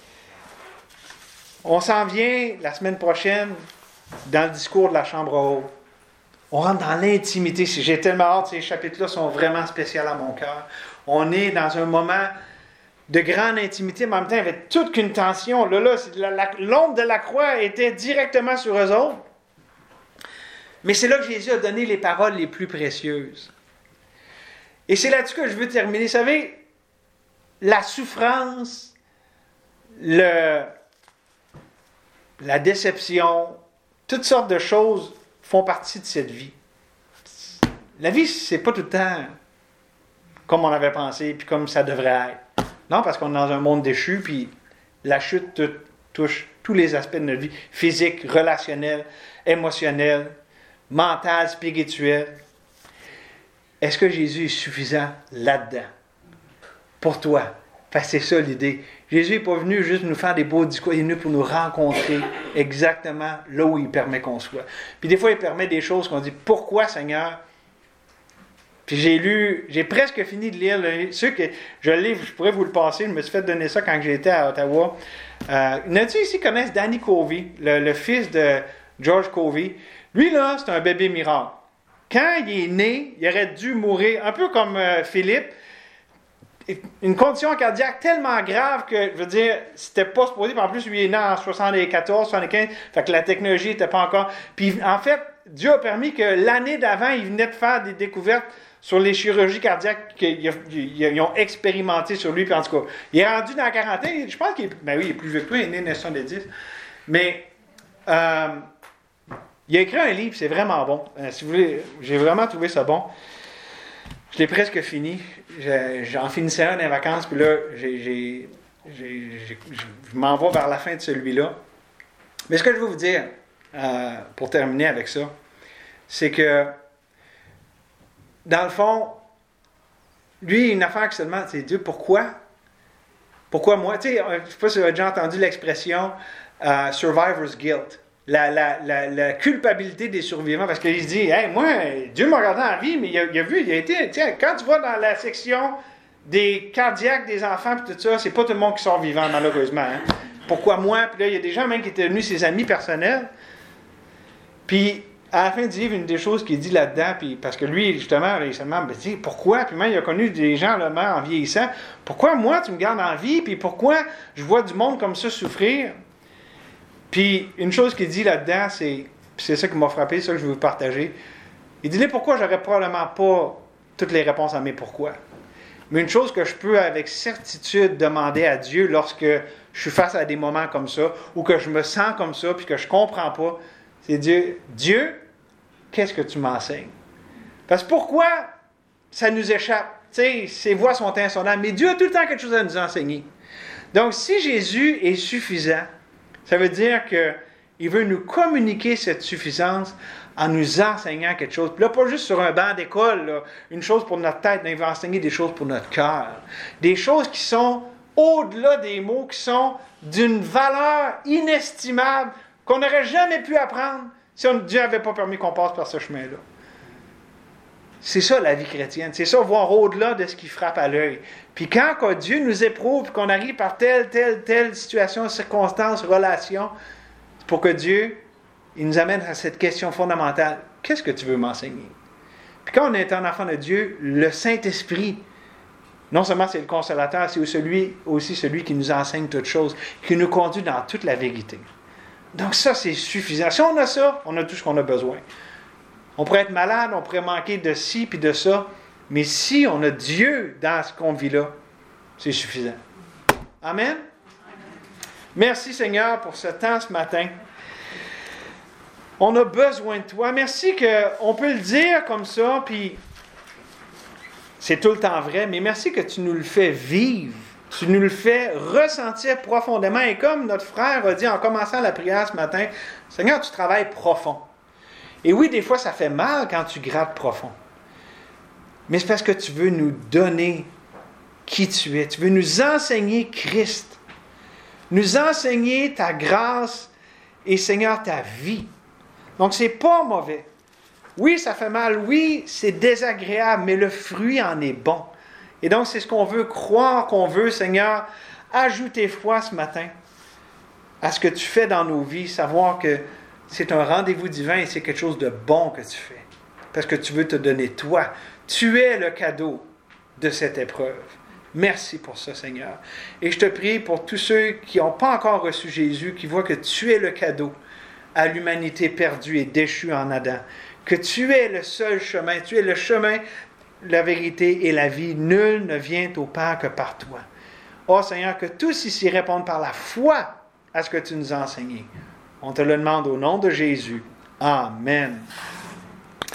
On s'en vient la semaine prochaine dans le discours de la chambre haute. On rentre dans l'intimité. J'ai tellement hâte, ces chapitres-là sont vraiment spéciaux à mon cœur. On est dans un moment de grande intimité, mais en même temps, il y avait toute qu'une tension. Là, là, la, la, l'ombre de la croix était directement sur eux autres. Mais c'est là que Jésus a donné les paroles les plus précieuses. Et c'est là-dessus que je veux terminer. Vous savez, la souffrance, le, la déception, toutes sortes de choses font partie de cette vie. La vie, c'est pas tout le temps comme on avait pensé, puis comme ça devrait être. Non, parce qu'on est dans un monde déchu, puis la chute tout, touche tous les aspects de notre vie, physique, relationnel, émotionnel, mental, spirituel. Est-ce que Jésus est suffisant là-dedans? Pour toi. Parce que c'est ça l'idée. Jésus n'est pas venu juste nous faire des beaux discours, il est venu pour nous rencontrer exactement là où il permet qu'on soit. Puis des fois, il permet des choses qu'on dit, pourquoi Seigneur? Puis j'ai lu, j'ai presque fini de lire, le, ceux que je lis, je pourrais vous le passer, je me suis fait donner ça quand j'étais à Ottawa. Euh, il y en a-tu ici qui connaissent Danny Covey, le, le fils de George Covey? Lui, là, c'est un bébé miracle. Quand il est né, il aurait dû mourir, un peu comme euh, Philippe. une condition cardiaque tellement grave que, je veux dire, c'était pas supposé. Puis en plus, lui est né en soixante-quatorze, soixante-quinze, fait que la technologie n'était pas encore. Puis en fait, Dieu a permis que l'année d'avant, il venait de faire des découvertes sur les chirurgies cardiaques qu'ils ont expérimenté sur lui. Puis en tout cas, il est rendu dans la quarantaine. Je pense qu'il est, ben oui, il est plus vieux que toi, il est né en dix-neuf soixante-dix. Mais euh, il a écrit un livre, c'est vraiment bon. Euh, si vous voulez, j'ai vraiment trouvé ça bon. Je l'ai presque fini. Je, j'en finissais un dans les vacances, puis là, j'ai, j'ai, j'ai, j'ai, je m'en vais vers la fin de celui-là. Mais ce que je veux vous dire, euh, pour terminer avec ça, c'est que, dans le fond, lui, une affaire que seulement, c'est Dieu, pourquoi? Pourquoi moi? Tu sais, je ne sais pas si vous avez déjà entendu l'expression euh, survivor's guilt. La, la, la, la culpabilité des survivants, parce qu'il se dit, hey, moi, Dieu m'a regardé en vie, mais il a, il a vu, il a été, tiens, quand tu vas dans la section des cardiaques, des enfants, puis tout ça, c'est pas tout le monde qui sort vivant, malheureusement. Hein. Pourquoi moi? Puis là, il y a des gens même qui étaient devenus ses amis personnels. Puis, à la fin du livre, une des choses qu'il dit là-dedans, puis parce que lui, justement, il se demande, ben, tu sais, pourquoi? Puis même, il a connu des gens, là, même en vieillissant. Pourquoi moi, tu me gardes en vie? Puis pourquoi je vois du monde comme ça souffrir? Puis, une chose qu'il dit là-dedans, c'est, c'est ça qui m'a frappé, c'est ça que je veux vous partager. Il dit, là, pourquoi j'aurais probablement pas toutes les réponses à mes pourquoi. Mais une chose que je peux avec certitude demander à Dieu lorsque je suis face à des moments comme ça, ou que je me sens comme ça, puis que je comprends pas, c'est Dieu, Dieu, qu'est-ce que tu m'enseignes? Parce que pourquoi ça nous échappe? Tu sais, ses voies sont insondables, mais Dieu a tout le temps quelque chose à nous enseigner. Donc, si Jésus est suffisant, ça veut dire qu'il veut nous communiquer cette suffisance en nous enseignant quelque chose. Puis là, pas juste sur un banc d'école, là, une chose pour notre tête, mais il va enseigner des choses pour notre cœur. Des choses qui sont au-delà des mots, qui sont d'une valeur inestimable, qu'on n'aurait jamais pu apprendre si on, Dieu n'avait pas permis qu'on passe par ce chemin-là. C'est ça la vie chrétienne. C'est ça, voir au-delà de ce qui frappe à l'œil. Puis quand, quand Dieu nous éprouve, qu'on arrive par telle, telle, telle situation, circonstance, relation, c'est pour que Dieu, il nous amène à cette question fondamentale. Qu'est-ce que tu veux m'enseigner? Puis quand on est un enfant de Dieu, le Saint-Esprit, non seulement c'est le consolateur, c'est celui, aussi celui qui nous enseigne toutes choses, qui nous conduit dans toute la vérité. Donc ça, c'est suffisant. Si on a ça, on a tout ce qu'on a besoin. On pourrait être malade, on pourrait manquer de ci puis de ça, mais si on a Dieu dans ce qu'on vit là, c'est suffisant. Amen? Merci Seigneur pour ce temps ce matin. On a besoin de toi. Merci qu'on peut le dire comme ça, puis c'est tout le temps vrai, mais merci que tu nous le fais vivre. Tu nous le fais ressentir profondément. Et comme notre frère a dit en commençant la prière ce matin, Seigneur, tu travailles profond. Et oui, des fois, ça fait mal quand tu grattes profond. Mais c'est parce que tu veux nous donner qui tu es. Tu veux nous enseigner Christ. Nous enseigner ta grâce et, Seigneur, ta vie. Donc, c'est pas mauvais. Oui, ça fait mal. Oui, c'est désagréable, mais le fruit en est bon. Et donc, c'est ce qu'on veut croire, qu'on veut, Seigneur, ajouter foi ce matin à ce que tu fais dans nos vies, savoir que c'est un rendez-vous divin et c'est quelque chose de bon que tu fais. Parce que tu veux te donner toi. Tu es le cadeau de cette épreuve. Merci pour ça, Seigneur. Et je te prie pour tous ceux qui n'ont pas encore reçu Jésus, qui voient que tu es le cadeau à l'humanité perdue et déchue en Adam. Que tu es le seul chemin. Tu es le chemin, la vérité et la vie. Nul ne vient au Père que par toi. Oh Seigneur, que tous ici répondent par la foi à ce que tu nous as enseigné. On te le demande au nom de Jésus. Amen.